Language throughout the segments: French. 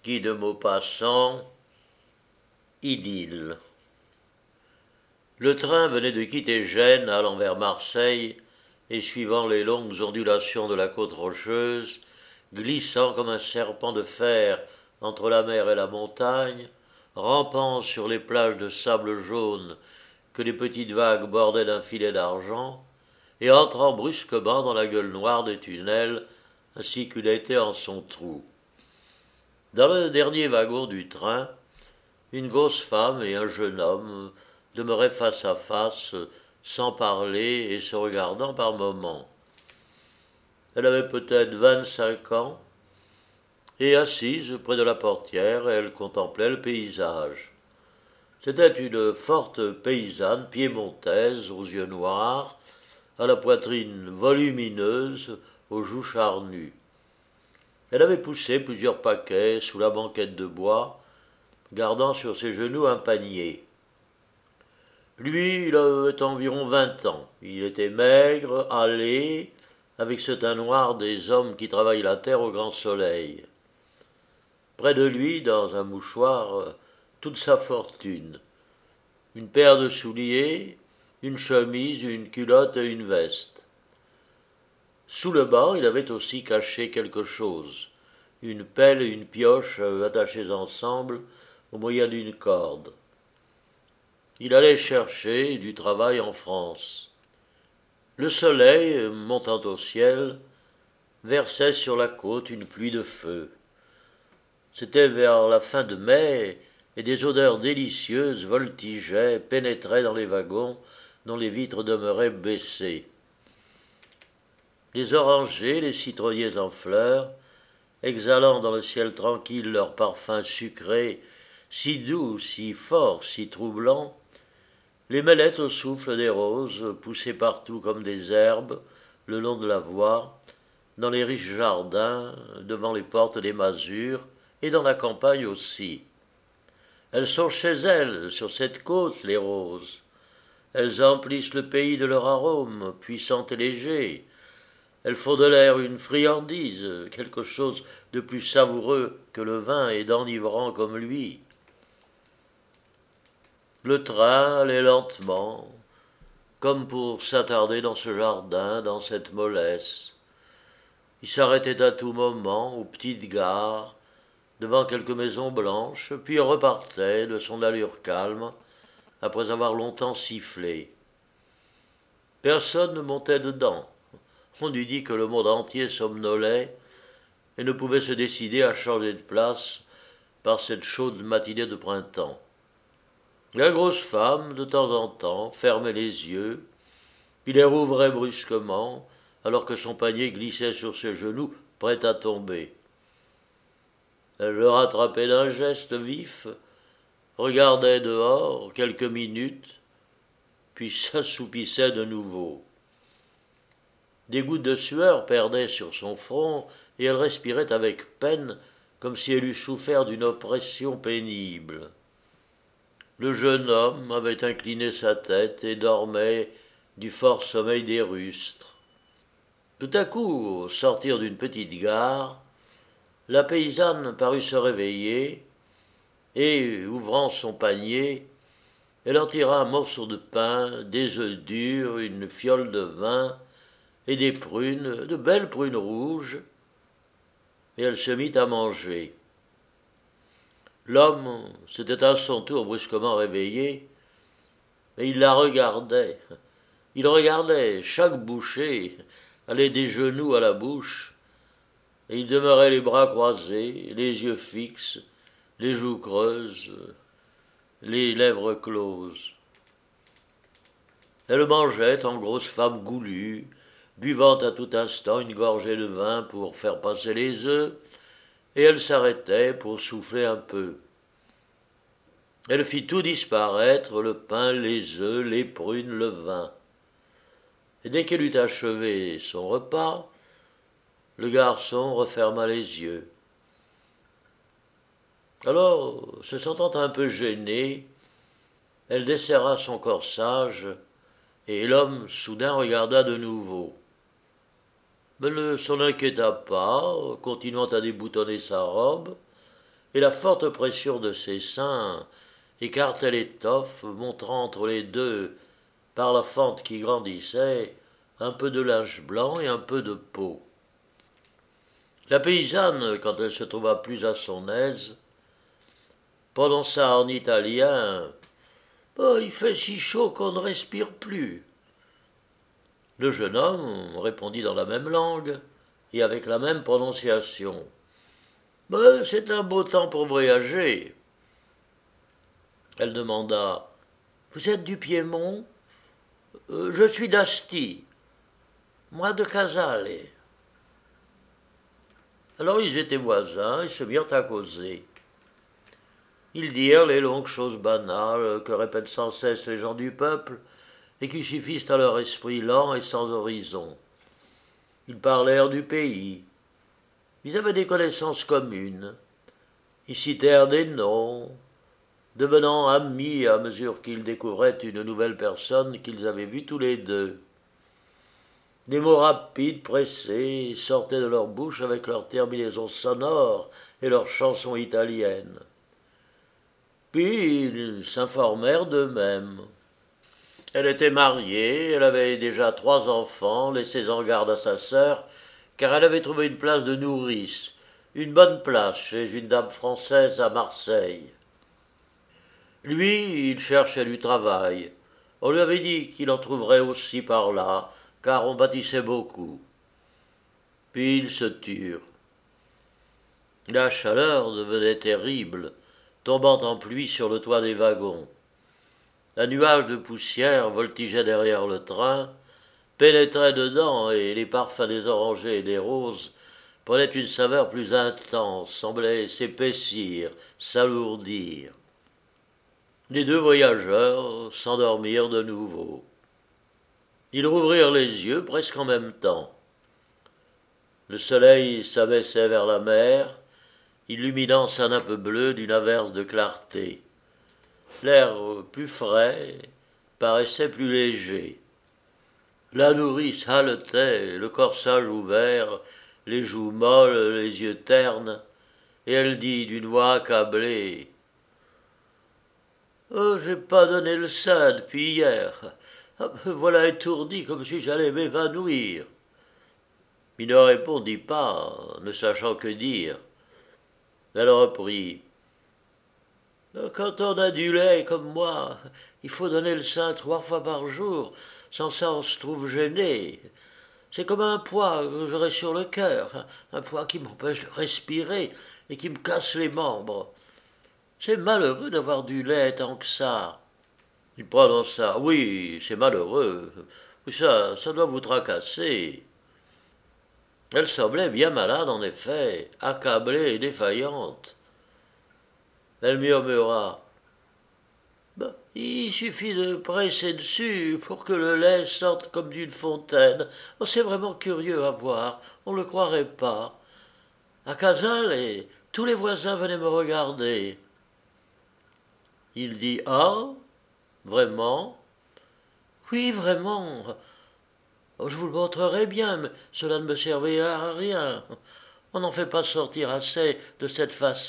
Guy de Maupassant, Idylle. Le train venait de quitter Gênes, allant vers Marseille, et suivant les longues ondulations de la côte rocheuse, glissant comme un serpent de fer entre la mer et la montagne, rampant sur les plages de sable jaune que les petites vagues bordaient d'un filet d'argent, et entrant brusquement dans la gueule noire des tunnels, ainsi qu'il était en son trou. Dans le dernier wagon du train, une grosse femme et un jeune homme demeuraient face à face, sans parler et se regardant par moments. Elle avait peut-être 25 ans, et assise près de la portière, elle contemplait le paysage. C'était une forte paysanne piémontaise aux yeux noirs, à la poitrine volumineuse, aux joues charnues. Elle avait poussé plusieurs paquets sous la banquette de bois, gardant sur ses genoux un panier. Lui, il avait environ 20 ans. Il était maigre, hâlé, avec ce teint noir des hommes qui travaillent la terre au grand soleil. Près de lui, dans un mouchoir, toute sa fortune. Une paire de souliers, une chemise, une culotte et une veste. Sous le banc, il avait aussi caché quelque chose, une pelle et une pioche attachées ensemble au moyen d'une corde. Il allait chercher du travail en France. Le soleil, montant au ciel, versait sur la côte une pluie de feu. C'était vers la fin de mai, et des odeurs délicieuses voltigeaient, pénétraient dans les wagons dont les vitres demeuraient baissées. Les orangers, les citronniers en fleurs, exhalant dans le ciel tranquille leur parfum sucré, si doux, si fort, si troublant, les mêlettes au souffle des roses poussaient partout comme des herbes, le long de la voie, dans les riches jardins, devant les portes des masures, et dans la campagne aussi. Elles sont chez elles, sur cette côte, les roses. Elles emplissent le pays de leur arôme, puissant et léger. Elles font de l'air une friandise, quelque chose de plus savoureux que le vin et d'enivrant comme lui. Le train allait lentement, comme pour s'attarder dans ce jardin, dans cette mollesse. Il s'arrêtait à tout moment, aux petites gares, devant quelques maisons blanches, puis repartait de son allure calme, après avoir longtemps sifflé. Personne ne montait dedans. On eût dit que le monde entier somnolait et ne pouvait se décider à changer de place par cette chaude matinée de printemps. La grosse femme, de temps en temps, fermait les yeux, puis les rouvrait brusquement, alors que son panier glissait sur ses genoux, prêt à tomber. Elle le rattrapait d'un geste vif, regardait dehors quelques minutes, puis s'assoupissait de nouveau. Des gouttes de sueur perdaient sur son front, et elle respirait avec peine, comme si elle eût souffert d'une oppression pénible. Le jeune homme avait incliné sa tête et dormait du fort sommeil des rustres. Tout à coup, au sortir d'une petite gare, la paysanne parut se réveiller, et, ouvrant son panier, elle en tira un morceau de pain, des œufs durs, une fiole de vin, et des prunes, de belles prunes rouges, et elle se mit à manger. L'homme s'était à son tour brusquement réveillé, mais il la regardait. Il regardait chaque bouchée, aller des genoux à la bouche, et il demeurait les bras croisés, les yeux fixes, les joues creuses, les lèvres closes. Elle mangeait en grosse femme goulue, buvant à tout instant une gorgée de vin pour faire passer les œufs, et elle s'arrêtait pour souffler un peu. Elle fit tout disparaître, le pain, les œufs, les prunes, le vin. Et dès qu'elle eut achevé son repas, le garçon referma les yeux. Alors, se sentant un peu gênée, elle desserra son corsage, et l'homme soudain regarda de nouveau. Mais ne s'en inquiéta pas, continuant à déboutonner sa robe, et la forte pression de ses seins écartait l'étoffe, montrant entre les deux, par la fente qui grandissait, un peu de linge blanc et un peu de peau. La paysanne, quand elle se trouva plus à son aise, prononça en italien « Oh, il fait si chaud qu'on ne respire plus ». Le jeune homme répondit dans la même langue et avec la même prononciation « C'est un beau temps pour voyager ». Elle demanda « Vous êtes du Piémont ?»« Je suis d'Asti, moi de Casale. » Alors ils étaient voisins et se mirent à causer. Ils dirent les longues choses banales que répètent sans cesse les gens du peuple et qui suffisent à leur esprit lent et sans horizon. Ils parlèrent du pays. Ils avaient des connaissances communes. Ils citèrent des noms, devenant amis à mesure qu'ils découvraient une nouvelle personne qu'ils avaient vue tous les deux. Des mots rapides, pressés, sortaient de leur bouche avec leurs terminaisons sonores et leurs chansons italiennes. Puis ils s'informèrent d'eux-mêmes. Elle était mariée, elle avait déjà 3 enfants, laissés en garde à sa sœur, car elle avait trouvé une place de nourrice, une bonne place chez une dame française à Marseille. Lui, il cherchait du travail. On lui avait dit qu'il en trouverait aussi par là, car on bâtissait beaucoup. Puis ils se turent. La chaleur devenait terrible, tombant en pluie sur le toit des wagons. Un nuage de poussière voltigeait derrière le train, pénétrait dedans et les parfums des orangers et des roses prenaient une saveur plus intense, semblaient s'épaissir, s'alourdir. Les 2 voyageurs s'endormirent de nouveau. Ils rouvrirent les yeux presque en même temps. Le soleil s'abaissait vers la mer, illuminant sa nappe bleue d'une averse de clarté. L'air plus frais paraissait plus léger. La nourrice haletait, le corsage ouvert, les joues molles, les yeux ternes, et elle dit d'une voix accablée « Oh, j'ai pas donné le sein depuis hier. Me voilà étourdi comme si j'allais m'évanouir. » Il ne répondit pas, ne sachant que dire. Elle reprit « Quand on a du lait comme moi, il faut donner le sein 3 fois par jour, sans ça on se trouve gêné. C'est comme un poids que j'aurai sur le cœur, un poids qui m'empêche de respirer et qui me casse les membres. C'est malheureux d'avoir du lait tant que ça. » Il prononça « Oui, c'est malheureux. Ça doit vous tracasser. » Elle semblait bien malade, en effet, accablée et défaillante. Elle murmura « Il suffit de presser dessus pour que le lait sorte comme d'une fontaine. Oh, c'est vraiment curieux à voir, on ne le croirait pas. À Casale, tous les voisins venaient me regarder. » Il dit « Ah, vraiment ?»« Oui, vraiment. Oh, je vous le montrerai bien, mais cela ne me servira à rien. On n'en fait pas sortir assez de cette façon. »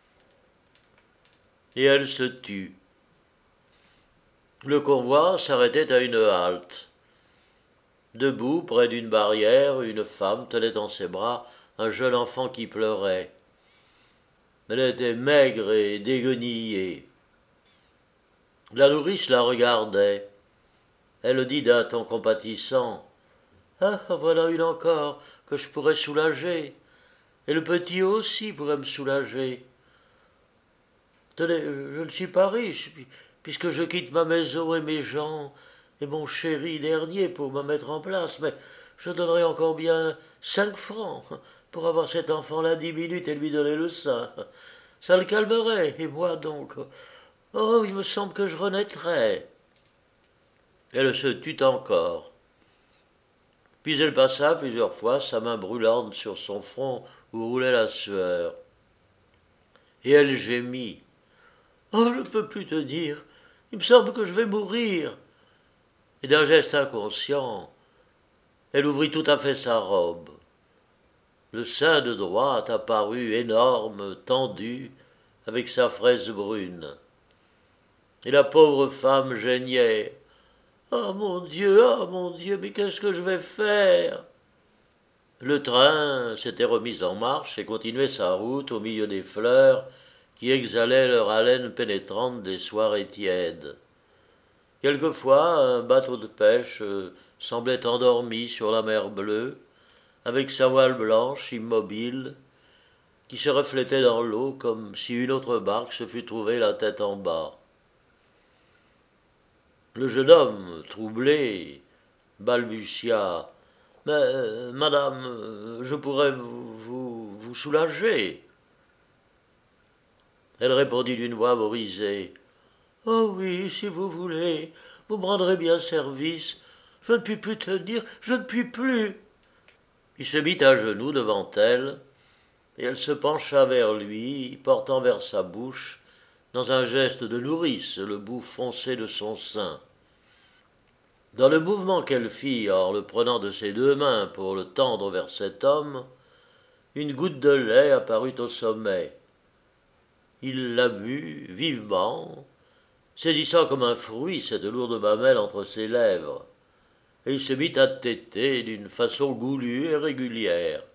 Et elle se tut. Le convoi s'arrêtait à une halte. Debout, près d'une barrière, une femme tenait dans ses bras un jeune enfant qui pleurait. Elle était maigre et déguenillée. La nourrice la regardait. Elle dit d'un ton compatissant « Ah, voilà une encore que je pourrais soulager. Et le petit aussi pourrait me soulager. Tenez, je ne suis pas riche, puisque je quitte ma maison et mes gens et mon chéri dernier pour me mettre en place, mais je donnerai encore bien 5 francs pour avoir cet enfant-là 10 minutes et lui donner le sein. Ça le calmerait, et moi donc. Oh, il me semble que je renaîtrais. » Elle se tut encore. Puis elle passa plusieurs fois sa main brûlante sur son front où roulait la sueur. Et elle gémit. « Oh, je ne peux plus te dire. Il me semble que je vais mourir. » Et d'un geste inconscient, elle ouvrit tout à fait sa robe. Le sein de droite apparut énorme, tendu, avec sa fraise brune. Et la pauvre femme geignait. Ah mon Dieu, mais qu'est-ce que je vais faire? Le train s'était remis en marche et continuait sa route au milieu des fleurs qui exhalaient leur haleine pénétrante des soirées tièdes. Quelquefois, un bateau de pêche semblait endormi sur la mer bleue, avec sa voile blanche immobile, qui se reflétait dans l'eau comme si une autre barque se fût trouvée la tête en bas. Le jeune homme, troublé, balbutia. Mais, madame, je pourrais vous soulager. Elle répondit d'une voix brisée. Oh oui, si vous voulez, vous me rendrez bien service. Je ne puis plus tenir, je ne puis plus. Il se mit à genoux devant elle, et elle se pencha vers lui, portant vers sa bouche, dans un geste de nourrice, le bout foncé de son sein. Dans le mouvement qu'elle fit en le prenant de ses deux mains pour le tendre vers cet homme, une goutte de lait apparut au sommet. Il la but vivement, saisissant comme un fruit cette lourde mamelle entre ses lèvres, et il se mit à téter d'une façon goulue et régulière.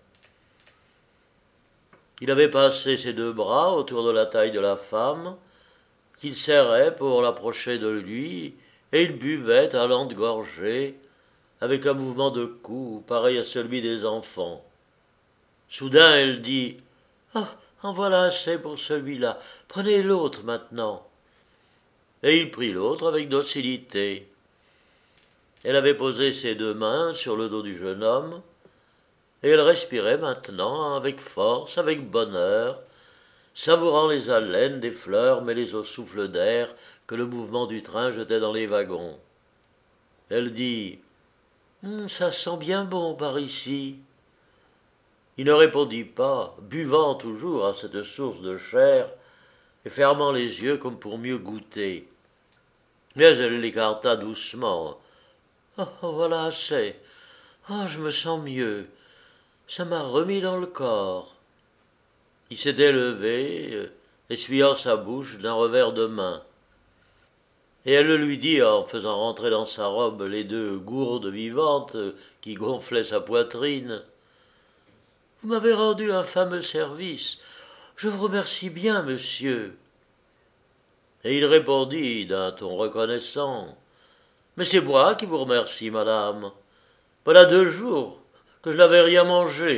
Il avait passé ses deux bras autour de la taille de la femme, qu'il serrait pour l'approcher de lui, et il buvait à lente gorgée, avec un mouvement de cou pareil à celui des enfants. Soudain elle dit « Ah, en voilà assez pour celui-là, prenez l'autre maintenant. » Et il prit l'autre avec docilité. Elle avait posé ses deux mains sur le dos du jeune homme, et elle respirait maintenant avec force, avec bonheur, savourant les haleines des fleurs mêlées au souffle d'air que le mouvement du train jetait dans les wagons. Elle dit « Ça sent bien bon par ici. » Il ne répondit pas, buvant toujours à cette source de chair et fermant les yeux comme pour mieux goûter. Mais elle l'écarta doucement. « Oh, voilà assez. Ah, je me sens mieux. Ça m'a remis dans le corps. » Il s'était levé, essuyant sa bouche d'un revers de main. Et elle le lui dit en faisant rentrer dans sa robe les deux gourdes vivantes qui gonflaient sa poitrine. « Vous m'avez rendu un fameux service. Je vous remercie bien, monsieur. » Et il répondit d'un ton reconnaissant. « Mais c'est moi qui vous remercie, madame. Voilà 2 jours que je n'avais rien mangé. »